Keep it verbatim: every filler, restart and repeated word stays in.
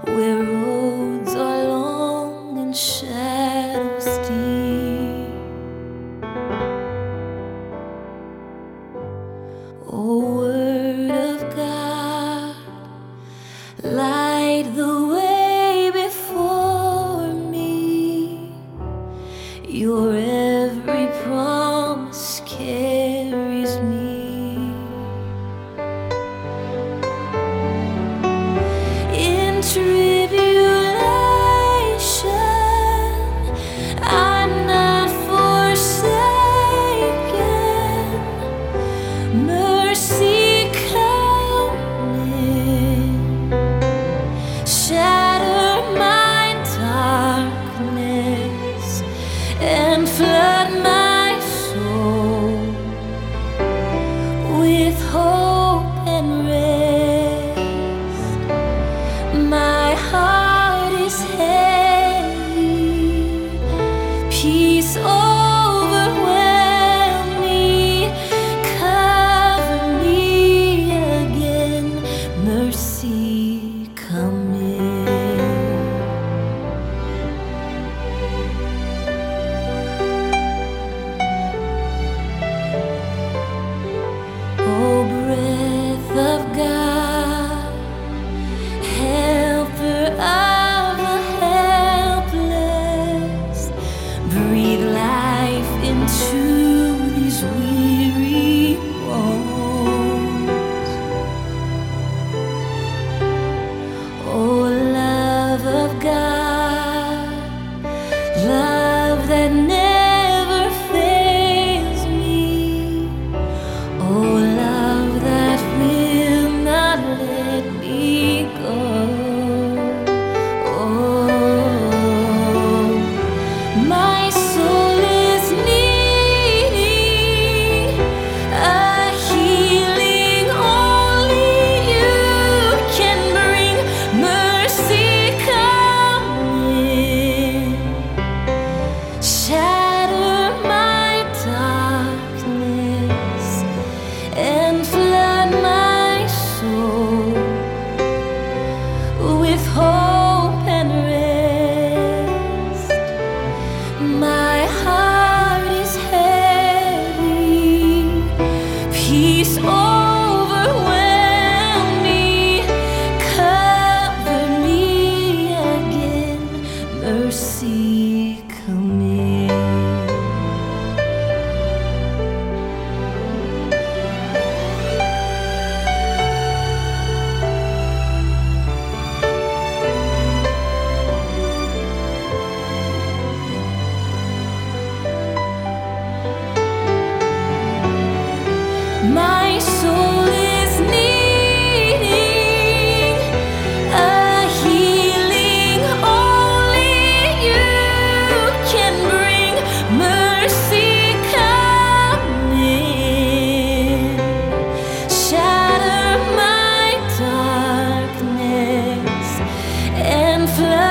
where roads are long and shadows deep. Oh, Word of God, light the way before me. Your every promise carries me. In tribulation, I'm not forsaken. Mercy coming, shatter my darkness and flood my soul with hope and rest. My heart is heavy, peace overwhelm me, cover me again, mercy come in. Oh, breath of God, helper of the helpless, breathe life into these weary bones. Oh, love of God, love that never fails me. Oh, love that will not let me go. Oh, my soul is needing a healing only you can bring. Mercy coming, shatter my darkness and flood my soul with hope and rest. My heart is heavy, peace overwhelm me, cover me again, mercy come in. My soul is needing a healing only you can bring. Mercy coming, shatter my darkness and flood